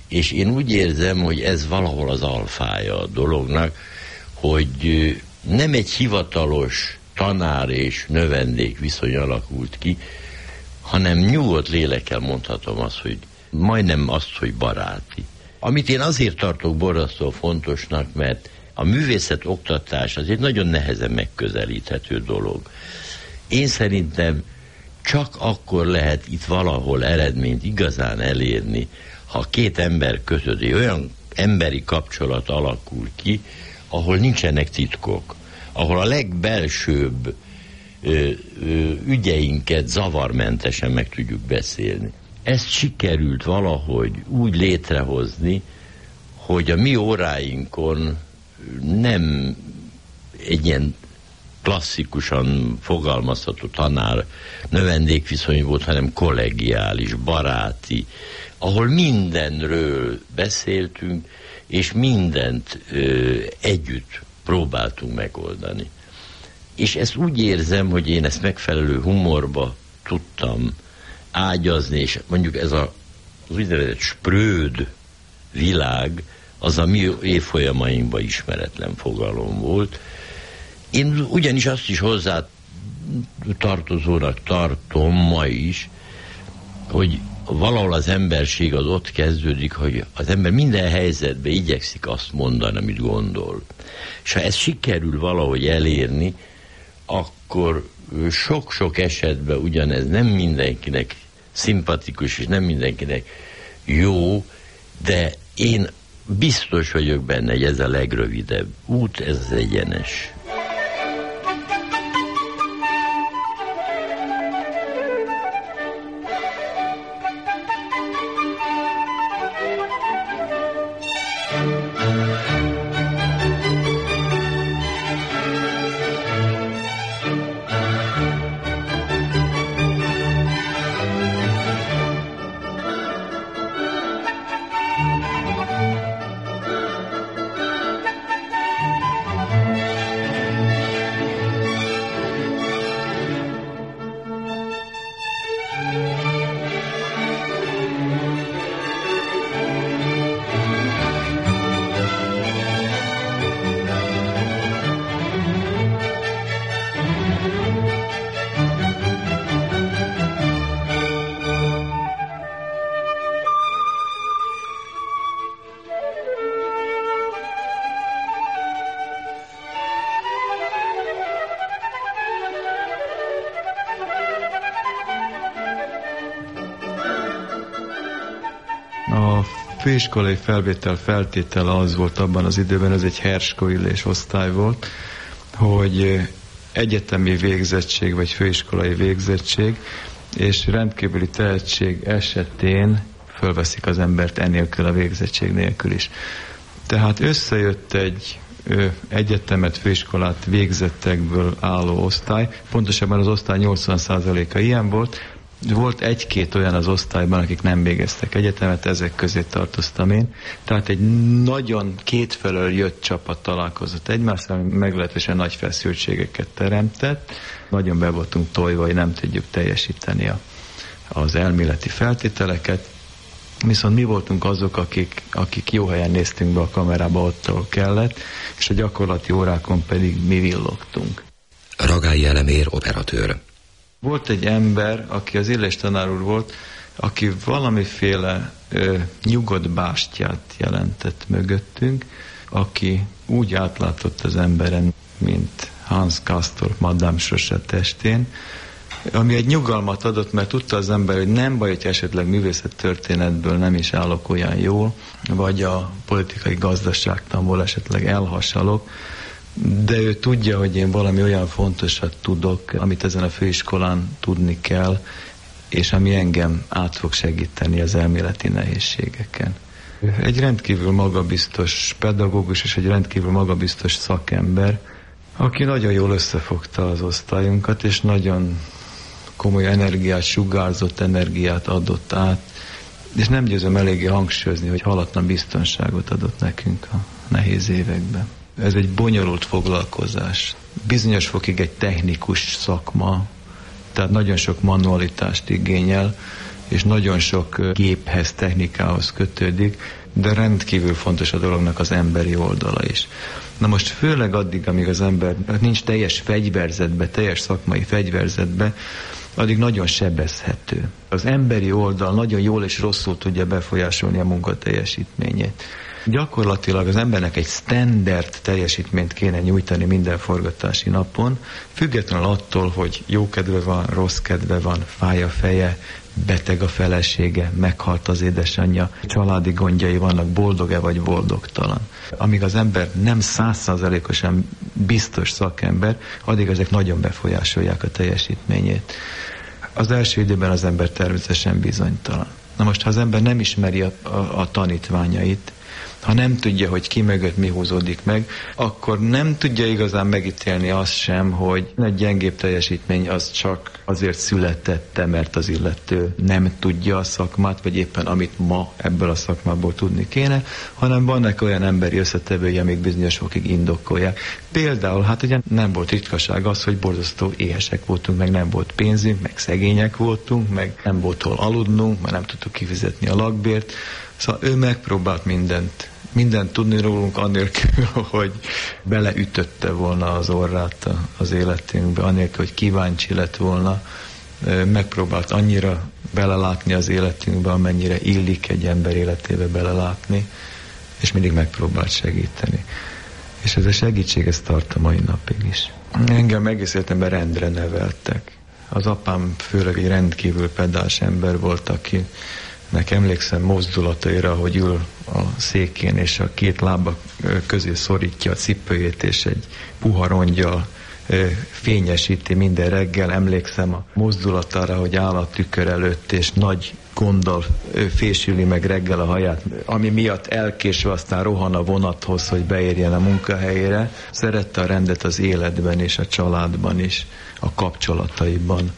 És én úgy érzem, hogy ez valahol az alfája a dolognak, hogy nem egy hivatalos tanár és növendék viszony alakult ki, hanem nyugodt lélekkel mondhatom azt, hogy majdnem azt, hogy baráti. Amit én azért tartok borzasztó fontosnak, mert a művészet oktatás az egy nagyon nehezen megközelíthető dolog. Én szerintem csak akkor lehet itt valahol eredményt igazán elérni, ha két ember között olyan emberi kapcsolat alakul ki, ahol nincsenek titkok, ahol a legbelsőbb ö, ö, ügyeinket zavarmentesen meg tudjuk beszélni. Ezt sikerült valahogy úgy létrehozni, hogy a mi óráinkon nem egy ilyen klasszikusan fogalmazható tanár növendékviszony volt, hanem kollegiális, baráti, ahol mindenről beszéltünk, és mindent ö, együtt próbáltunk megoldani. És ezt úgy érzem, hogy én ezt megfelelő humorba tudtam ágyazni, és mondjuk ez a, az úgynevezett spröd világ, az a mi évfolyamainkban ismeretlen fogalom volt. Én ugyanis azt is hozzá tartozónak tartom ma is, hogy valahol az emberség az ott kezdődik, hogy az ember minden helyzetben igyekszik azt mondani, amit gondol. És ha ez sikerül valahogy elérni, akkor sok-sok esetben ugyanez nem mindenkinek szimpatikus, és nem mindenkinek jó, de én biztos vagyok benne, hogy ez a legrövidebb út, ez az egyenes. Főiskolai felvétel feltétele az volt abban az időben, ez egy herskoillés osztály volt, hogy egyetemi végzettség vagy főiskolai végzettség és rendkívüli tehetség esetén fölveszik az embert enélkül a végzettség nélkül is. Tehát összejött egy ö, egyetemet, főiskolát végzettekből álló osztály, pontosabban az osztály nyolcvan százaléka ilyen volt. Volt egy-két olyan az osztályban, akik nem végeztek egyetemet, ezek közé tartoztam én. Tehát egy nagyon kétfelől jött csapat találkozott egymással, ami meglehetősen nagy feszültségeket teremtett. Nagyon be voltunk tojva, hogy nem tudjuk teljesíteni a, az elméleti feltételeket. Viszont mi voltunk azok, akik, akik jó helyen néztünk be a kamerába, ott, ahol kellett, és a gyakorlati órákon pedig mi villogtunk. Ragályi Elemér, operatőr. Volt egy ember, aki az Illés tanár úr volt, aki valamiféle ö, nyugodt bástyát jelentett mögöttünk, aki úgy átlátott az emberen, mint Hans Castorp Madame Sose testén, ami egy nyugalmat adott, mert tudta az ember, hogy nem baj, hogy esetleg művészettörténetből nem is állok olyan jól, vagy a politikai gazdaságtanból esetleg elhasalok, de ő tudja, hogy én valami olyan fontosat tudok, amit ezen a főiskolán tudni kell, és ami engem át fog segíteni az elméleti nehézségeken. Egy rendkívül magabiztos pedagógus és egy rendkívül magabiztos szakember, aki nagyon jól összefogta az osztályunkat, és nagyon komoly energiát, sugárzott energiát adott át, és nem győzöm eléggé hangsúlyozni, hogy halatlan biztonságot adott nekünk a nehéz években. Ez egy bonyolult foglalkozás. Bizonyos fokig egy technikus szakma, tehát nagyon sok manualitást igényel, és nagyon sok géphez, technikához kötődik, de rendkívül fontos a dolognak az emberi oldala is. Na most főleg addig, amíg az ember nincs teljes fegyverzetbe, teljes szakmai fegyverzetbe, addig nagyon sebezhető. Az emberi oldal nagyon jól és rosszul tudja befolyásolni a munka teljesítményét. Gyakorlatilag az embernek egy standard teljesítményt kéne nyújtani minden forgatási napon, függetlenül attól, hogy jó kedve van, rossz kedve van, fáj a feje, beteg a felesége, meghalt az édesanyja, családi gondjai vannak, boldog-e vagy boldogtalan. Amíg az ember nem százszázalékosan biztos szakember, addig ezek nagyon befolyásolják a teljesítményét. Az első időben az ember természetesen bizonytalan. Na most, ha az ember nem ismeri a, a, a tanítványait, ha nem tudja, hogy ki mögött mi húzódik meg, akkor nem tudja igazán megítélni azt sem, hogy egy gyengébb teljesítmény az csak azért születette, mert az illető nem tudja a szakmát, vagy éppen amit ma ebből a szakmából tudni kéne, hanem vannak olyan emberi összetevői, amik bizonyos fokig indokolják. Például, hát ugye nem volt ritkaság az, hogy borzasztó éhesek voltunk, meg nem volt pénzünk, meg szegények voltunk, meg nem volt hol aludnunk, mert nem tudtuk kifizetni a lakbért. Szóval ő megpróbált mindent, mindent tudni rólunk, anélkül, hogy beleütötte volna az orrát az életünkbe, anélkül, hogy kíváncsi lett volna. Megpróbált annyira belelátni az életünkbe, amennyire illik egy ember életébe belelátni, és mindig megpróbált segíteni. És ez a segítség, ez tart a mai napig is. Engem egész életemben rendre neveltek. Az apám főleg egy rendkívül pedás ember volt, aki nek emlékszem mozdulataira, hogy ül a székén, és a két lába közé szorítja a cipőjét, és egy puha rongyal fényesíti minden reggel. Emlékszem a mozdulatára, hogy áll a tükör előtt, és nagy gonddal fésüli meg reggel a haját, ami miatt elkésve aztán rohan a vonathoz, hogy beérjen a munkahelyére. Szerette a rendet az életben és a családban is, a kapcsolataiban,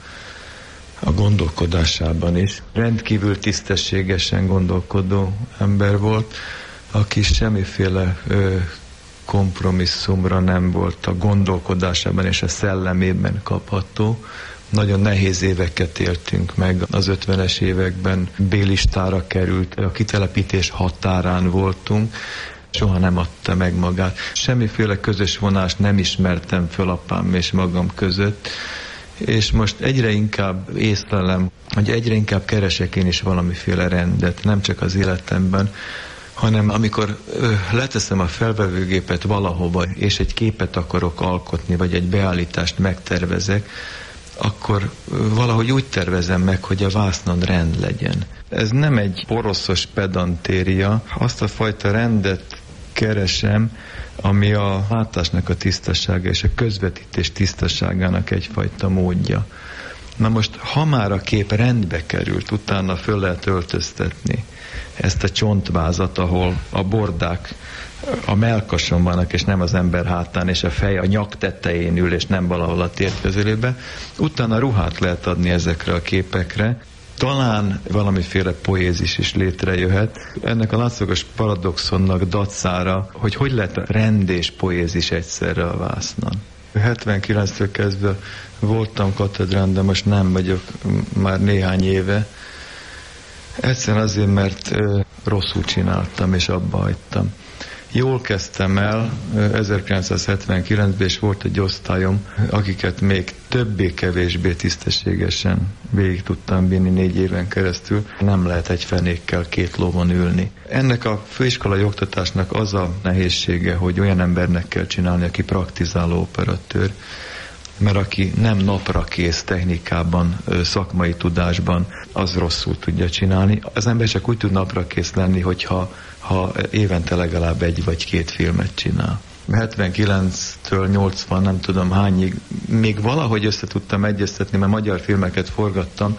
a gondolkodásában is. Rendkívül tisztességesen gondolkodó ember volt, aki semmiféle ö, kompromisszumra nem volt a gondolkodásában és a szellemében kapható. Nagyon nehéz éveket éltünk meg. Az ötvenes években B-listára került, a kitelepítés határán voltunk, soha nem adta meg magát. Semmiféle közös vonást nem ismertem föl apám és magam között, és most egyre inkább észlelem, hogy egyre inkább keresek én is valamiféle rendet, nem csak az életemben, hanem amikor ö, leteszem a felvevőgépet valahova, és egy képet akarok alkotni, vagy egy beállítást megtervezek, akkor ö, valahogy úgy tervezem meg, hogy a vásznon rend legyen. Ez nem egy poroszos pedantéria, azt a fajta rendet keresem, ami a látásnak a tisztasága és a közvetítés tisztaságának egyfajta módja. Na most, ha már a kép rendbe került, utána föl lehet öltöztetni ezt a csontvázat, ahol a bordák a mellkason vannak, és nem az ember hátán, és a fej a nyak tetején ül, és nem valahol a tért közelébe. Utána ruhát lehet adni ezekre a képekre. Talán valamiféle poézis is létrejöhet. Ennek a látszólagos paradoxonnak dacára, hogy hogy lehet a rend és poézis egyszerre a vásznon. hetvenkilenctől kezdve voltam katedrán, de most nem vagyok már néhány éve. Egyszerűen azért, mert ö, rosszul csináltam, és abba hagytam. Jól kezdtem el ezerkilencszázhetvenkilencben, és volt egy osztályom, akiket még többé-kevésbé tisztességesen végig tudtam vinni négy éven keresztül. Nem lehet egy fenékkel két lovon ülni. Ennek a főiskolai oktatásnak az a nehézsége, hogy olyan embernek kell csinálni, aki praktizáló operatőr, mert aki nem napra kész technikában, szakmai tudásban, az rosszul tudja csinálni. Az ember csak úgy tud napra kész lenni, hogyha ha évente legalább egy vagy két filmet csinál. hetvenkilenctől nyolcvan, nem tudom hányig, még valahogy össze tudtam egyeztetni, mert magyar filmeket forgattam,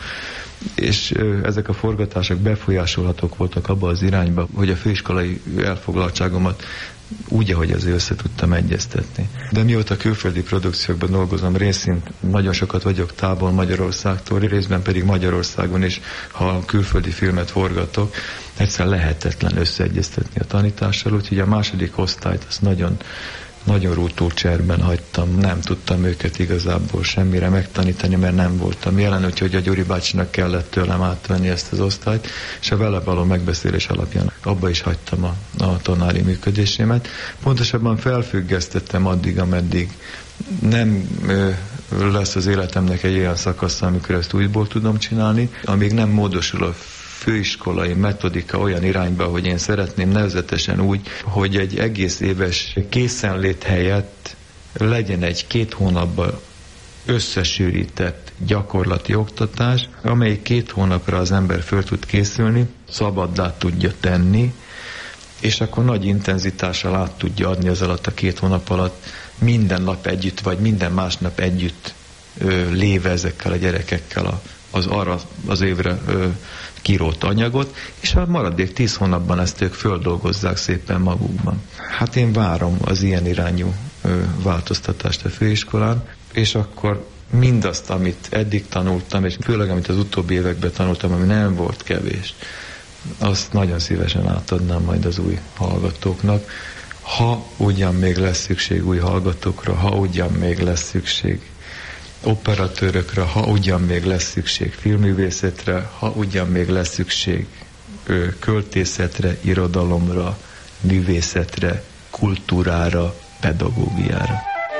és ezek a forgatások befolyásolhatók voltak abba az irányba, hogy a főiskolai elfoglaltságomat úgy, ahogy azért össze tudtam egyeztetni. De mióta külföldi produkciókban dolgozom, részint nagyon sokat vagyok távol Magyarországtól, részben pedig Magyarországon is, ha külföldi filmet forgatok, egyszer lehetetlen összeegyeztetni a tanítással, úgyhogy a második osztályt azt nagyon nagyon rútul cserben hagytam, nem tudtam őket igazából semmire megtanítani, mert nem voltam jelen, úgyhogy a Gyuri bácsinak kellett tőlem átvenni ezt az osztályt, és a vele való megbeszélés alapján abba is hagytam a, a tanári működésémet. Pontosabban felfüggesztettem addig, ameddig nem ö, lesz az életemnek egy olyan szakasz, amikor ezt újból tudom csinálni, amíg nem módosul a főiskolai metodika olyan irányba, hogy én szeretném, nevezetesen úgy, hogy egy egész éves készenlét helyett legyen egy két hónapban összesűrített gyakorlati oktatás, amelyik két hónapra az ember föl tud készülni, szabaddá tudja tenni, és akkor nagy intenzitással át tudja adni az alatt a két hónap alatt minden nap együtt, vagy minden másnap együtt ö, léve ezekkel a gyerekekkel a, az arra az évre ö, kirót anyagot, és a maradék tíz hónapban ezt ők földolgozzák szépen magukban. Hát én várom az ilyen irányú ö, változtatást a főiskolán, és akkor mindazt, amit eddig tanultam, és főleg amit az utóbbi években tanultam, ami nem volt kevés, azt nagyon szívesen átadnám majd az új hallgatóknak. Ha ugyan még lesz szükség új hallgatókra, ha ugyan még lesz szükség operatőrökre, ha ugyan még lesz szükség filmművészetre, ha ugyan még lesz szükség ö, költészetre, irodalomra, művészetre, kultúrára, pedagógiára.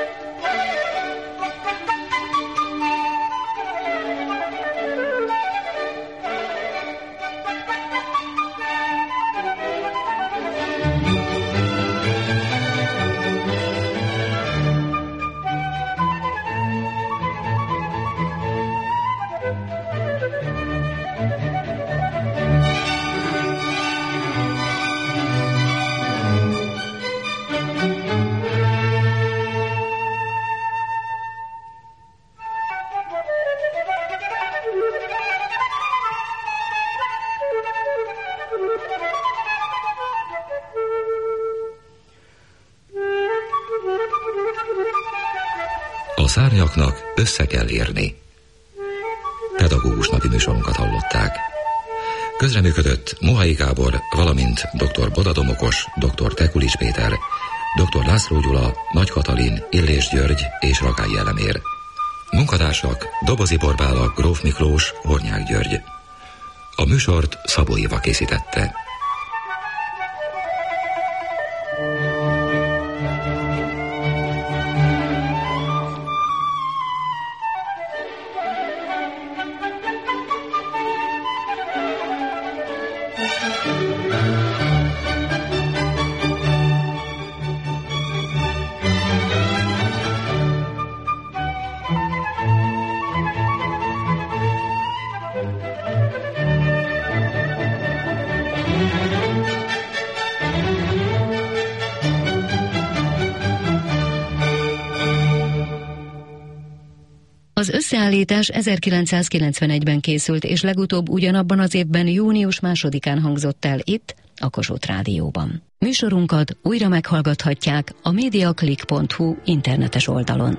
A szárnyaknak össze kell érni. Pedagógus napi műsorunkat hallották. Közreműködött Mohai Gábor, valamint dr. Boda Domokos, dr. Tekulics Péter, dr. László Gyula, Nagy Katalin, Illés György és Ragai Elemér. Munkatársak Dobozi Borbála, Gróf Miklós, Hornyák György. A műsort Szabó Éva készítette. Az összeállítás ezerkilencszázkilencvenegyben készült, és legutóbb ugyanabban az évben június másodikán hangzott el itt, a Kossuth Rádióban. Műsorunkat újra meghallgathatják a mediaclick pont hu internetes oldalon.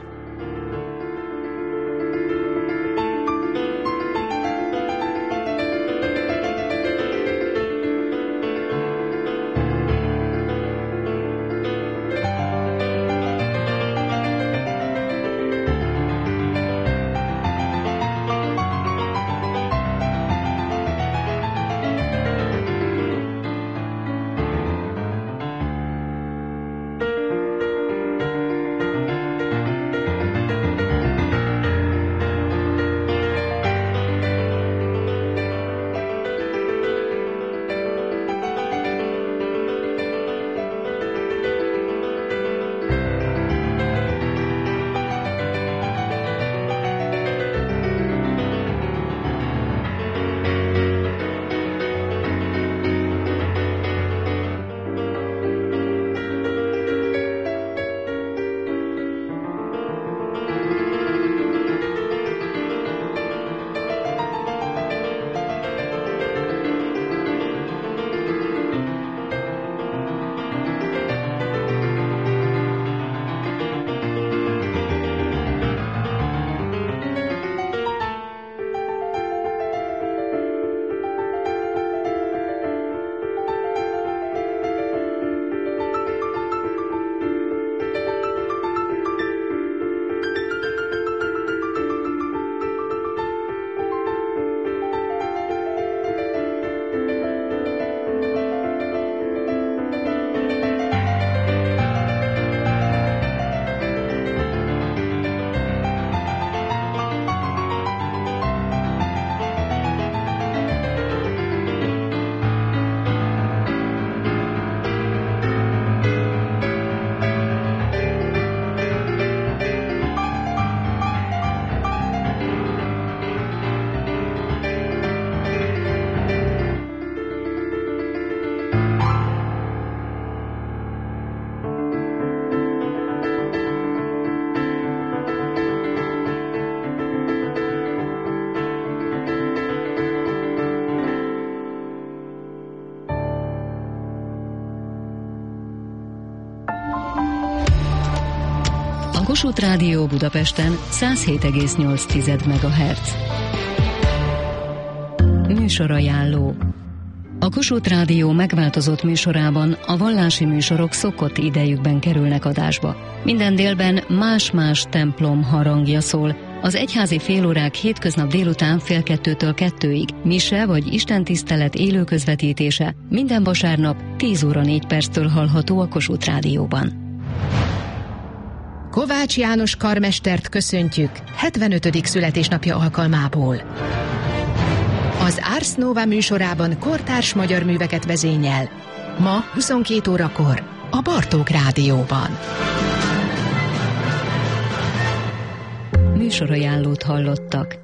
Kossuth Rádió Budapesten száz hét egész nyolc megahertz. Műsorajánló. A Kossuth Rádió megváltozott műsorában a vallási műsorok szokott idejükben kerülnek adásba. Minden délben más-más templom harangja szól. Az egyházi félórák hétköznap délután fél kettőtől kettőig, mise vagy istentisztelet élő közvetítése minden vasárnap tíz óra négy perctől hallható a Kossuth Rádióban. Kovács János karmestert köszöntjük hetvenötödik születésnapja alkalmából. Az Ars Nova műsorában kortárs magyar műveket vezényel. Ma huszonkét órakor a Bartók Rádióban. Műsorajánlót hallottak.